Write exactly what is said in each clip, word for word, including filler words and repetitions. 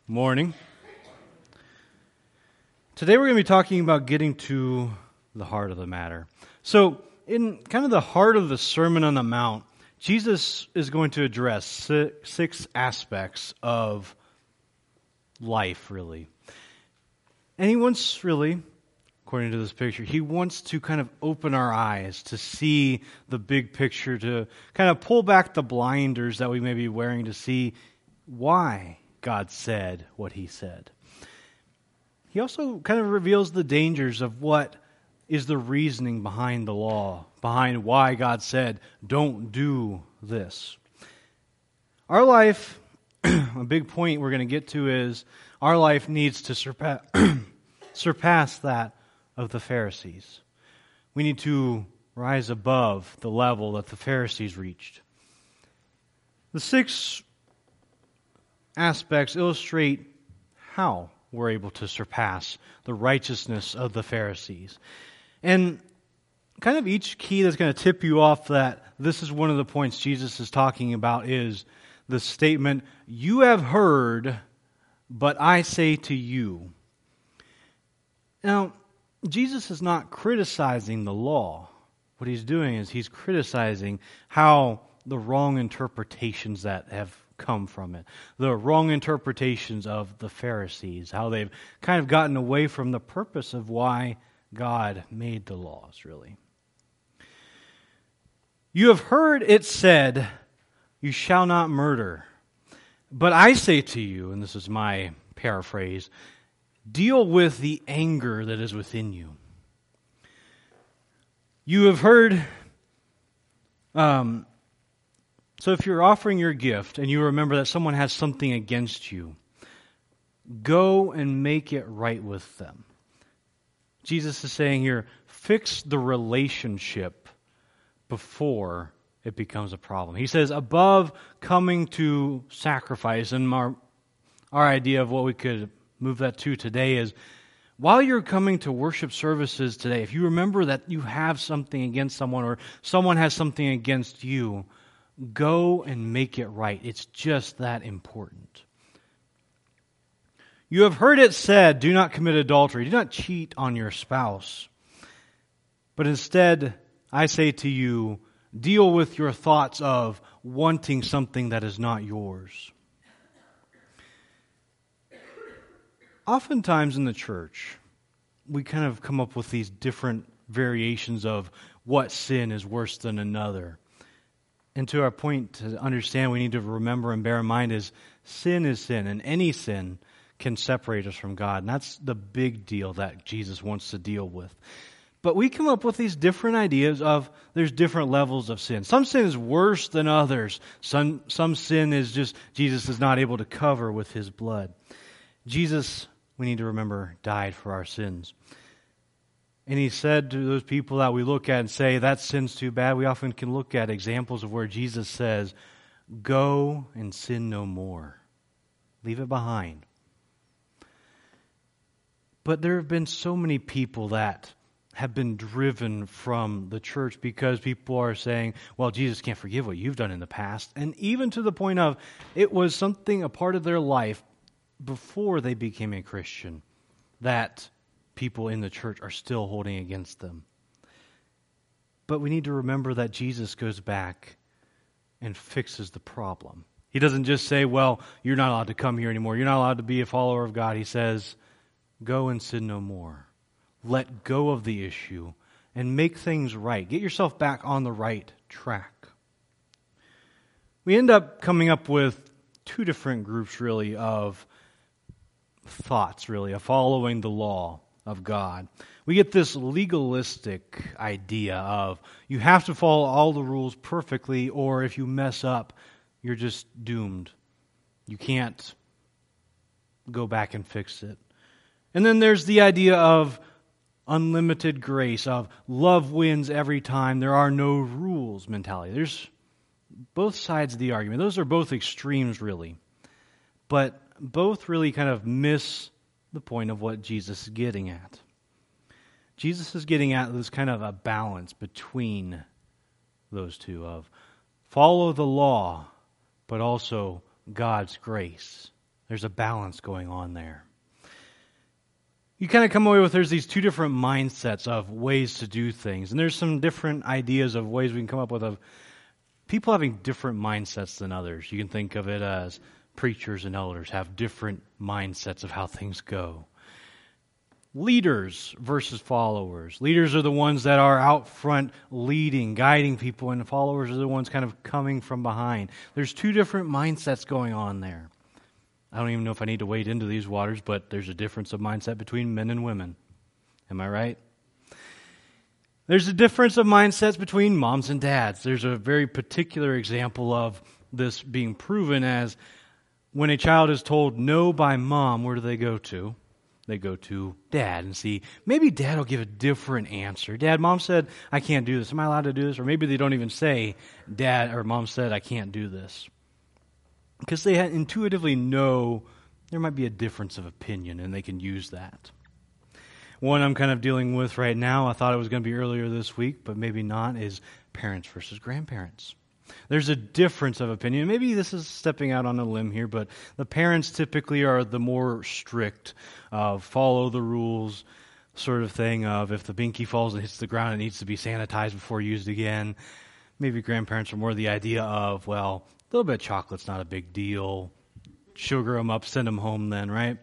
Morning. Today we're going to be talking about getting to the heart of the matter. So, in kind of the heart of the Sermon on the Mount, Jesus is going to address six aspects of life, really. And he wants, really, according to this picture, he wants to kind of open our eyes to see the big picture, to kind of pull back the blinders that we may be wearing to see why God said what he said. He also kind of reveals the dangers of what is the reasoning behind the law, behind why God said, don't do this. Our life, a big point we're going to get to is, our life needs to surpass, surpass that of the Pharisees. We need to rise above the level that the Pharisees reached. The six aspects illustrate how we're able to surpass the righteousness of the Pharisees. And kind of each key that's going to tip you off that this is one of the points Jesus is talking about is the statement, "You have heard, but I say to you." Now, Jesus is not criticizing the law. What he's doing is he's criticizing how the wrong interpretations that have come from it. The wrong interpretations of the Pharisees, how they've kind of gotten away from the purpose of why God made the laws, really. You have heard it said, "You shall not murder." But I say to you, and this is my paraphrase, deal with the anger that is within you. You have heard... Um, So if you're offering your gift and you remember that someone has something against you, go and make it right with them. Jesus is saying here, fix the relationship before it becomes a problem. He says, above coming to sacrifice, and our, our idea of what we could move that to today is, while you're coming to worship services today, if you remember that you have something against someone or someone has something against you, go and make it right. It's just that important. You have heard it said, do not commit adultery. Do not cheat on your spouse. But instead, I say to you, deal with your thoughts of wanting something that is not yours. Oftentimes in the church, we kind of come up with these different variations of what sin is worse than another. And to our point, to understand, we need to remember and bear in mind is sin is sin, and any sin can separate us from God. And that's the big deal that Jesus wants to deal with. But we come up with these different ideas of there's different levels of sin. Some sin is worse than others. Some, some sin is just Jesus is not able to cover with his blood. Jesus, we need to remember, died for our sins. And he said to those people that we look at and say, that sin's too bad, we often can look at examples of where Jesus says, go and sin no more. Leave it behind. But there have been so many people that have been driven from the church because people are saying, well, Jesus can't forgive what you've done in the past. And even to the point of, it was something, a part of their life before they became a Christian, that people in the church are still holding against them. But we need to remember that Jesus goes back and fixes the problem. He doesn't just say, well, you're not allowed to come here anymore. You're not allowed to be a follower of God. He says, go and sin no more. Let go of the issue and make things right. Get yourself back on the right track. We end up coming up with two different groups, really, of thoughts, really, of following the law of God. We get this legalistic idea of you have to follow all the rules perfectly, or if you mess up, you're just doomed. You can't go back and fix it. And then there's the idea of unlimited grace, of love wins every time, there are no rules mentality. There's both sides of the argument. Those are both extremes, really. But both really kind of miss the point of what Jesus is getting at. Jesus is getting at this kind of a balance between those two of follow the law, but also God's grace. There's a balance going on there. You kind of come away with there's these two different mindsets of ways to do things. And there's some different ideas of ways we can come up with of people having different mindsets than others. You can think of it as preachers and elders have different mindsets of how things go. Leaders versus followers. Leaders are the ones that are out front leading, guiding people, and followers are the ones kind of coming from behind. There's two different mindsets going on there. I don't even know if I need to wade into these waters, but there's a difference of mindset between men and women. Am I right? There's a difference of mindsets between moms and dads. There's a very particular example of this being proven as when a child is told no by mom, where do they go to? They go to dad and see, maybe dad will give a different answer. Dad, mom said, I can't do this. Am I allowed to do this? Or maybe they don't even say, dad or mom said, I can't do this. Because they intuitively know there might be a difference of opinion and they can use that. One I'm kind of dealing with right now, I thought it was going to be earlier this week, but maybe not, is parents versus grandparents. There's a difference of opinion. Maybe this is stepping out on a limb here, but the parents typically are the more strict, uh, follow the rules sort of thing of if the binky falls and hits the ground, it needs to be sanitized before used again. Maybe grandparents are more the idea of, well, a little bit of chocolate's not a big deal. Sugar them up, send them home then, right?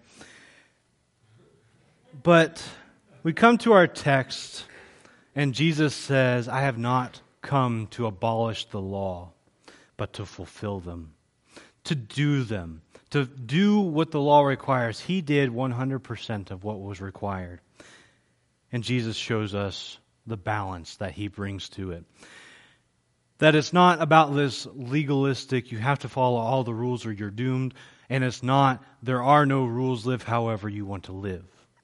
But we come to our text, and Jesus says, I have not come to abolish the law, but to fulfill them, to do them, to do what the law requires. He did one hundred percent of what was required. And Jesus shows us the balance that he brings to it. That it's not about this legalistic, you have to follow all the rules or you're doomed, and it's not, there are no rules, live however you want to live.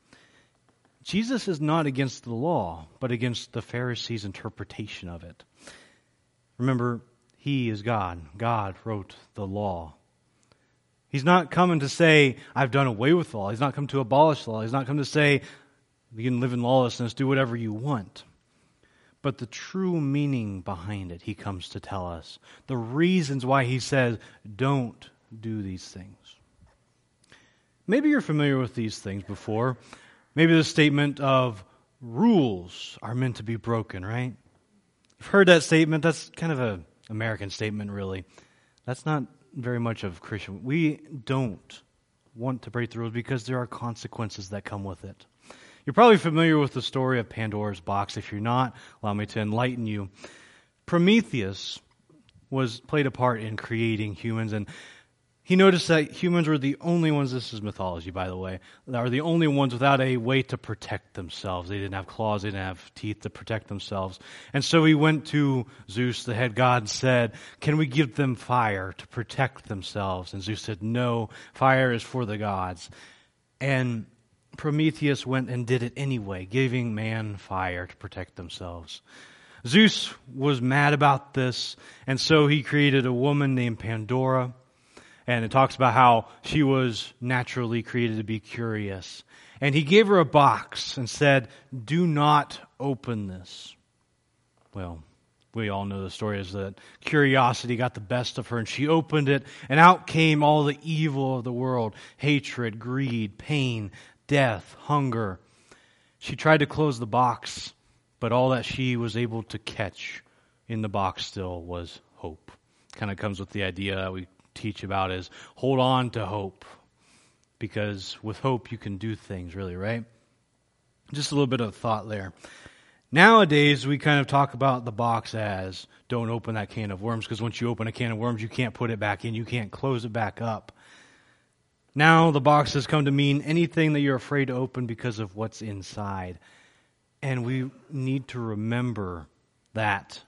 Jesus is not against the law, but against the Pharisees' interpretation of it. Remember, he is God. God wrote the law. He's not coming to say, I've done away with the law. He's not come to abolish the law. He's not come to say, you can live in lawlessness, do whatever you want. But the true meaning behind it, he comes to tell us. The reasons why he says, don't do these things. Maybe you're familiar with these things before. Maybe the statement of rules are meant to be broken, right? You've heard that statement. That's kind of an American statement, really. That's not very much of Christian. We don't want to break the rules because there are consequences that come with it. You're probably familiar with the story of Pandora's box. If you're not, allow me to enlighten you. Prometheus was played a part in creating humans, and he noticed that humans were the only ones, this is mythology by the way, that are the only ones without a way to protect themselves. They didn't have claws, they didn't have teeth to protect themselves. And so he went to Zeus, the head god, and said, can we give them fire to protect themselves? And Zeus said, no, fire is for the gods. And Prometheus went and did it anyway, giving man fire to protect themselves. Zeus was mad about this, and so he created a woman named Pandora. And it talks about how she was naturally created to be curious. And he gave her a box and said, do not open this. Well, we all know the story is that curiosity got the best of her, and she opened it, and out came all the evil of the world. Hatred, greed, pain, death, hunger. She tried to close the box, but all that she was able to catch in the box still was hope. Kind of comes with the idea that we teach about is hold on to hope, because with hope you can do things, really, right? Just a little bit of thought there. Nowadays we kind of talk about the box as don't open that can of worms, because once you open a can of worms you can't put it back in, you can't close it back up. Now the box has come to mean anything that you're afraid to open because of what's inside. And we need to remember that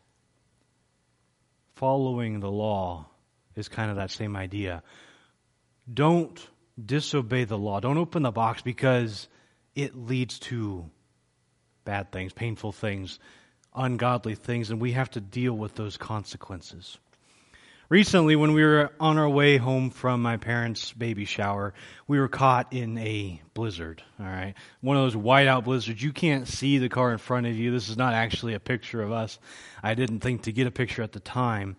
following the law is kind of that same idea. Don't disobey the law. Don't open the box because it leads to bad things, painful things, ungodly things, and we have to deal with those consequences. Recently, when we were on our way home from my parents' baby shower, we were caught in a blizzard, all right? One of those whiteout blizzards. You can't see the car in front of you. This is not actually a picture of us. I didn't think to get a picture at the time.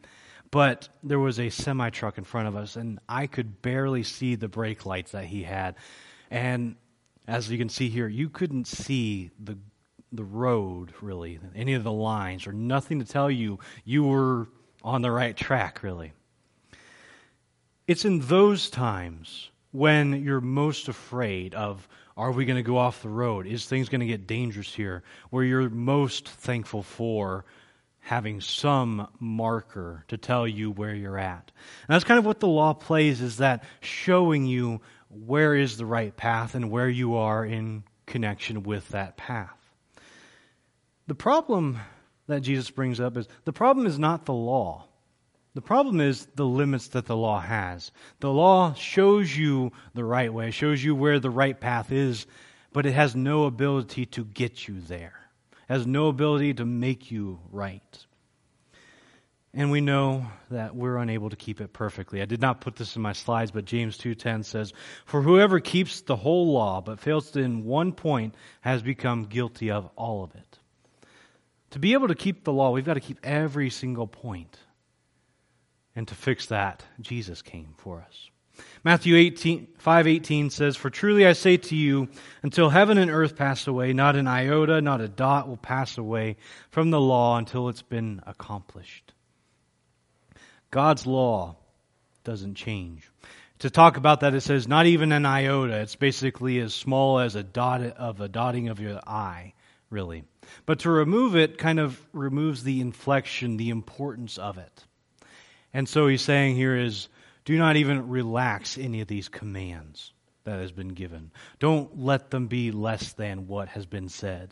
But there was a semi-truck in front of us, and I could barely see the brake lights that he had. And as you can see here, you couldn't see the the road, really, any of the lines, or nothing to tell you you were on the right track, really. It's in those times when you're most afraid of, are we going to go off the road? Is things going to get dangerous here? Where you're most thankful for having some marker to tell you where you're at. And that's kind of what the law plays, is that showing you where is the right path and where you are in connection with that path. The problem that Jesus brings up is, the problem is not the law. The problem is the limits that the law has. The law shows you the right way, shows you where the right path is, but it has no ability to get you there. It has no ability to make you right. And we know that we're unable to keep it perfectly. I did not put this in my slides, but James two ten says, "For whoever keeps the whole law but fails to in one point has become guilty of all of it." To be able to keep the law, we've got to keep every single point. And to fix that, Jesus came for us. Matthew eighteen, five eighteen says, "For truly I say to you, until heaven and earth pass away, not an iota, not a dot will pass away from the law until it's been accomplished." God's law doesn't change. To talk about that, it says not even an iota. It's basically as small as a dot of a dotting of your eye, really. But to remove it kind of removes the inflection, the importance of it. And so he's saying here is, do not even relax any of these commands that has been given. Don't let them be less than what has been said.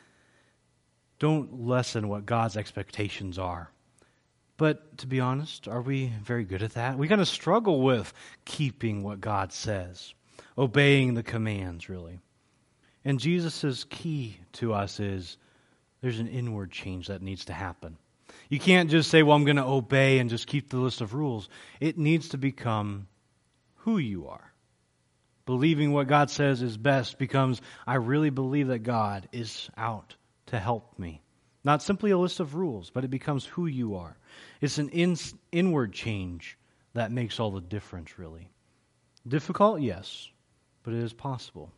Don't lessen what God's expectations are. But to be honest, are we very good at that? We kind of struggle with keeping what God says, obeying the commands, really. And Jesus' key to us is there's an inward change that needs to happen. You can't just say, well, I'm going to obey and just keep the list of rules. It needs to become who you are. Believing what God says is best becomes, I really believe that God is out to help me. Not simply a list of rules, but it becomes who you are. It's an in, inward change that makes all the difference, really. Difficult? Yes, but it is possible.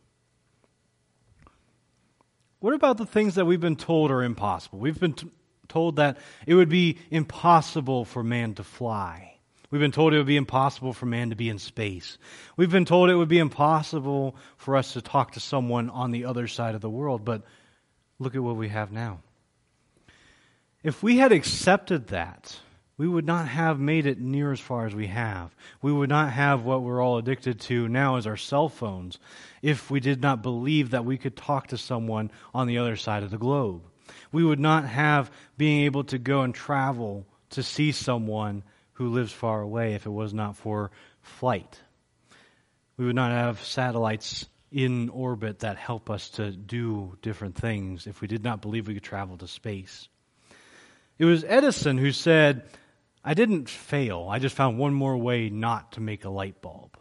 What about the things that we've been told are impossible? We've been t- told that it would be impossible for man to fly. We've been told it would be impossible for man to be in space. We've been told it would be impossible for us to talk to someone on the other side of the world, but look at what we have now. If we had accepted that, we would not have made it near as far as we have. We would not have what we're all addicted to now as our cell phones if we did not believe that we could talk to someone on the other side of the globe. We would not have being able to go and travel to see someone who lives far away if it was not for flight. We would not have satellites in orbit that help us to do different things if we did not believe we could travel to space. It was Edison who said, I didn't fail, I just found one more way not to make a light bulb.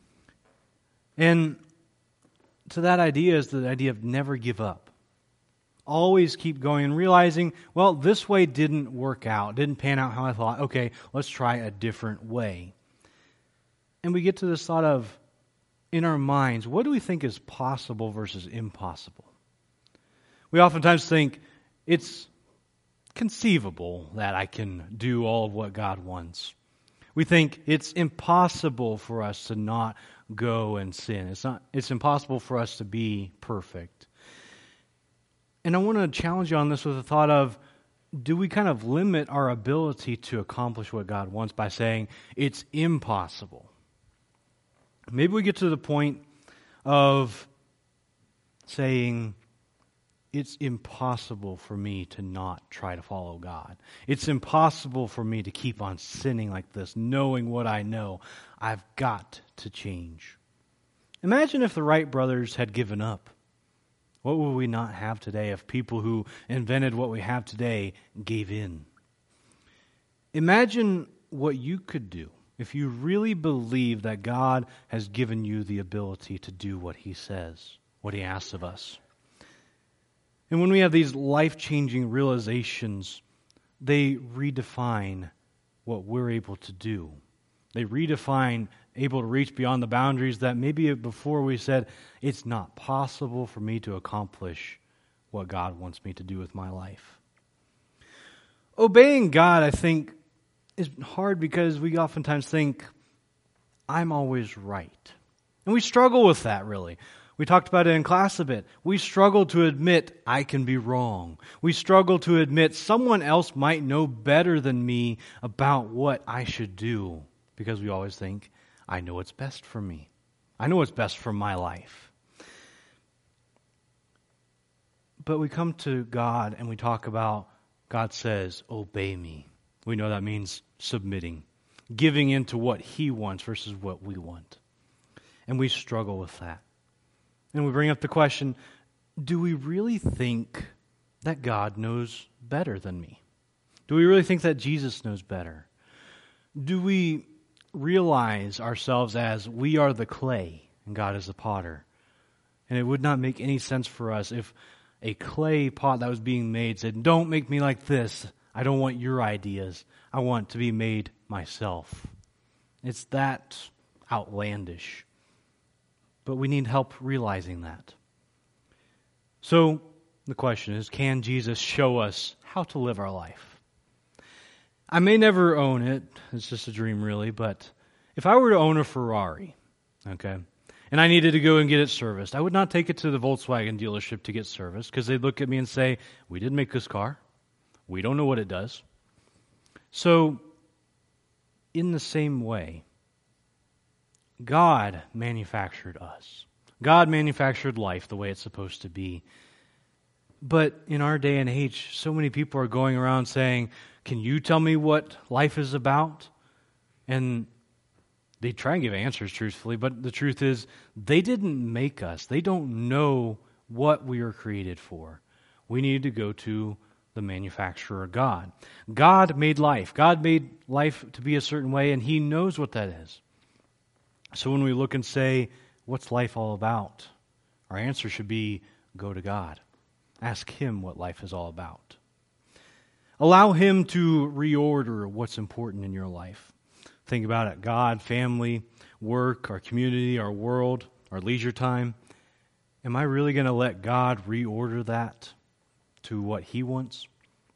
And to that idea is the idea of never give up. Always keep going and realizing, well, this way didn't work out, didn't pan out how I thought. Okay, let's try a different way. And we get to this thought of, in our minds, what do we think is possible versus impossible? We oftentimes think it's conceivable that I can do all of what God wants. We think it's impossible for us to not go and sin. It's not. It's impossible for us to be perfect. And I want to challenge you on this with the thought of, do we kind of limit our ability to accomplish what God wants by saying it's impossible? Maybe we get to the point of saying, it's impossible for me to not try to follow God. It's impossible for me to keep on sinning like this, knowing what I know. I've got to change. Imagine if the Wright brothers had given up. What would we not have today if people who invented what we have today gave in? Imagine what you could do if you really believe that God has given you the ability to do what He says, what He asks of us. And when we have these life-changing realizations, they redefine what we're able to do. They redefine able to reach beyond the boundaries that maybe before we said, it's not possible for me to accomplish what God wants me to do with my life. Obeying God, I think, is hard because we oftentimes think, I'm always right. And we struggle with that, really. We talked about it in class a bit. We struggle to admit I can be wrong. We struggle to admit someone else might know better than me about what I should do, because we always think, I know what's best for me. I know what's best for my life. But we come to God and we talk about, God says, obey me. We know that means submitting, giving in to what He wants versus what we want. And we struggle with that. And we bring up the question, do we really think that God knows better than me? Do we really think that Jesus knows better? Do we realize ourselves as we are the clay and God is the potter? And it would not make any sense for us if a clay pot that was being made said, don't make me like this. I don't want your ideas. I want to be made myself. It's that outlandish. But we need help realizing that. So the question is, can Jesus show us how to live our life? I may never own it. It's just a dream, really. But if I were to own a Ferrari, okay, and I needed to go and get it serviced, I would not take it to the Volkswagen dealership to get serviced because they'd look at me and say, we didn't make this car. We don't know what it does. So, in the same way, God manufactured us. God manufactured life the way it's supposed to be. But in our day and age, so many people are going around saying, can you tell me what life is about? And they try and give answers truthfully, but the truth is, they didn't make us. They don't know what we were created for. We need to go to the manufacturer, God. God made life. God made life to be a certain way, and He knows what that is. So when we look and say, what's life all about? Our answer should be, go to God. Ask Him what life is all about. Allow Him to reorder what's important in your life. Think about it. God, family, work, our community, our world, our leisure time. Am I really going to let God reorder that to what He wants?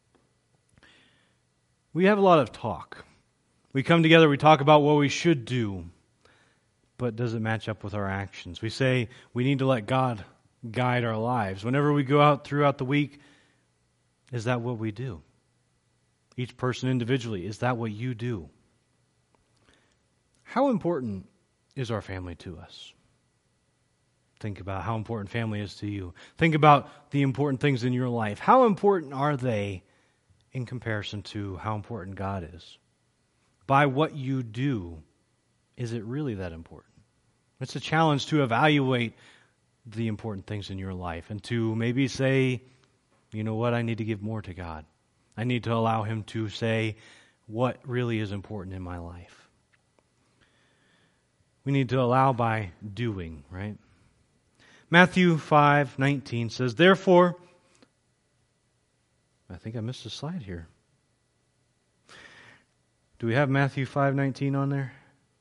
We have a lot of talk. We come together, we talk about what we should do. But does it match up with our actions? We say we need to let God guide our lives. Whenever we go out throughout the week, is that what we do? Each person individually, is that what you do? How important is our family to us? Think about how important family is to you. Think about the important things in your life. How important are they in comparison to how important God is? By what you do, is it really that important? It's a challenge to evaluate the important things in your life and to maybe say, you know what, I need to give more to God. I need to allow Him to say what really is important in my life. We need to allow by doing, right? Matthew five nineteen says, therefore, I think I missed a slide here. Do we have Matthew five nineteen on there?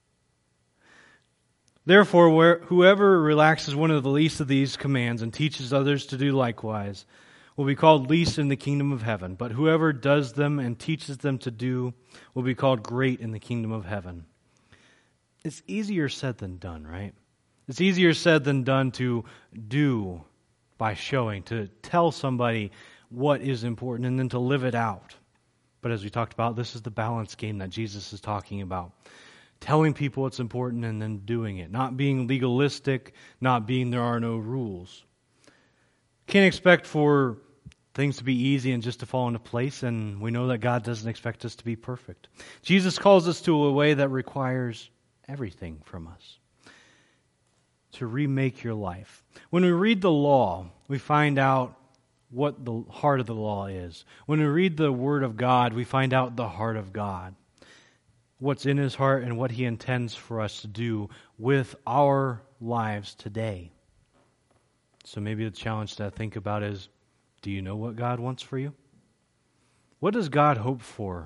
Therefore, where, whoever relaxes one of the least of these commands and teaches others to do likewise will be called least in the kingdom of heaven. But whoever does them and teaches them to do will be called great in the kingdom of heaven. It's easier said than done, right? It's easier said than done to do by showing, to tell somebody what is important and then to live it out. But as we talked about, this is the balance game that Jesus is talking about. Telling people what's important and then doing it. Not being legalistic, not being there are no rules. Can't expect for things to be easy and just to fall into place, and we know that God doesn't expect us to be perfect. Jesus calls us to a way that requires everything from us. To remake your life. When we read the law, we find out what the heart of the law is. When we read the Word of God, we find out the heart of God. What's in His heart and what He intends for us to do with our lives today. So maybe the challenge to think about is, do you know what God wants for you? What does God hope for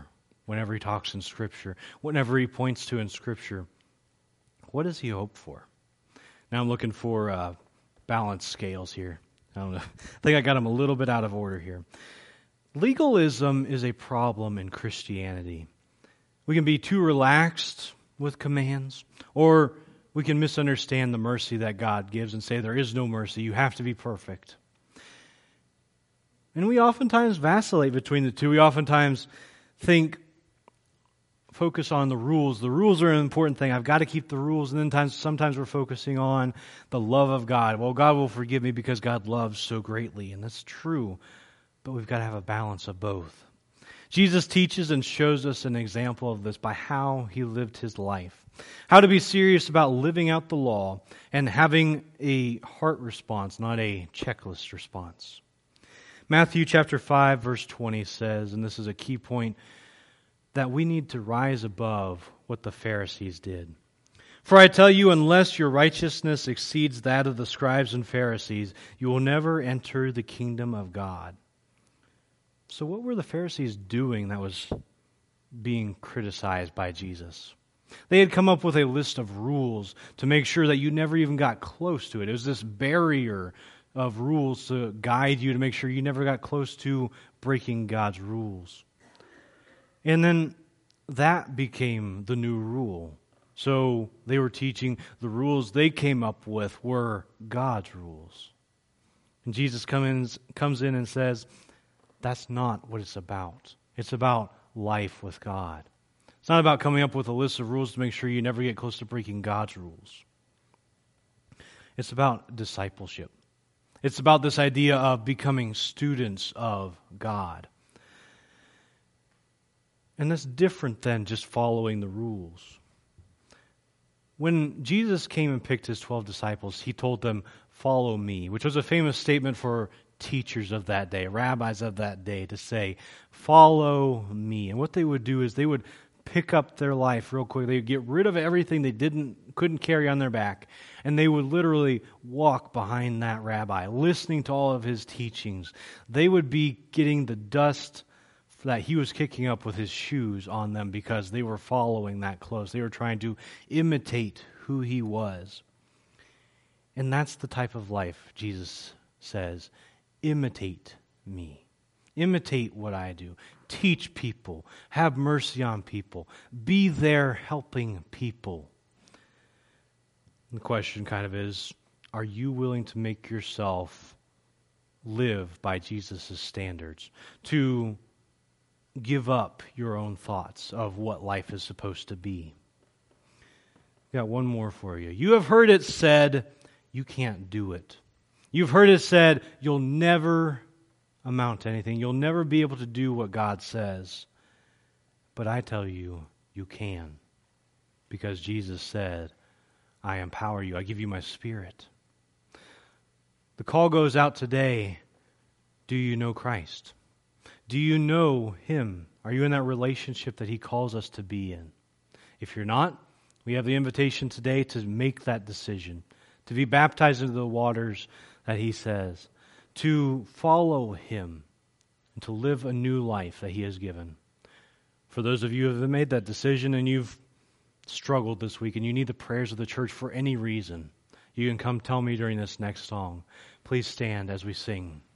whenever he talks in Scripture, whenever he points to in Scripture, what does he hope for? Now I'm looking for uh, balanced scales here. I don't know. I think I got them a little bit out of order here. Legalism is a problem in Christianity. We can be too relaxed with commands, or we can misunderstand the mercy that God gives and say there is no mercy. You have to be perfect. And we oftentimes vacillate between the two. We oftentimes think, focus on the rules. The rules are an important thing. I've got to keep the rules. And then times, sometimes we're focusing on the love of God. Well, God will forgive me because God loves so greatly. And that's true. But we've got to have a balance of both. Jesus teaches and shows us an example of this by how he lived his life. How to be serious about living out the law and having a heart response, not a checklist response. Matthew chapter five, verse twenty says, and this is a key point, that we need to rise above what the Pharisees did. For I tell you, unless your righteousness exceeds that of the scribes and Pharisees, you will never enter the kingdom of God. So what were the Pharisees doing that was being criticized by Jesus? They had come up with a list of rules to make sure that you never even got close to it. It was this barrier of rules to guide you to make sure you never got close to breaking God's rules. And then that became the new rule. So they were teaching the rules they came up with were God's rules. And Jesus comes comes in and says, that's not what it's about. It's about life with God. It's not about coming up with a list of rules to make sure you never get close to breaking God's rules. It's about discipleship. It's about this idea of becoming students of God. And that's different than just following the rules. When Jesus came and picked his twelve disciples, he told them, "Follow me," which was a famous statement for teachers of that day, rabbis of that day, to say, "Follow me." And what they would do is they would pick up their life real quick. They would get rid of everything they didn't couldn't carry on their back, and they would literally walk behind that rabbi, listening to all of his teachings. They would be getting the dust that he was kicking up with his shoes on them because they were following that close. They were trying to imitate who he was. And that's the type of life Jesus says, imitate me. Imitate what I do. Teach people. Have mercy on people. Be there helping people. And the question kind of is, are you willing to make yourself live by Jesus' standards? To give up your own thoughts of what life is supposed to be. Got one more for you. You have heard it said, you can't do it. You've heard it said, you'll never amount to anything. You'll never be able to do what God says. But I tell you, you can. Because Jesus said, I empower you. I give you my Spirit. The call goes out today. Do you know Christ? Do you know Him? Are you in that relationship that He calls us to be in? If you're not, we have the invitation today to make that decision, to be baptized into the waters that He says, to follow Him, and to live a new life that He has given. For those of you who have made that decision and you've struggled this week and you need the prayers of the church for any reason, you can come tell me during this next song. Please stand as we sing.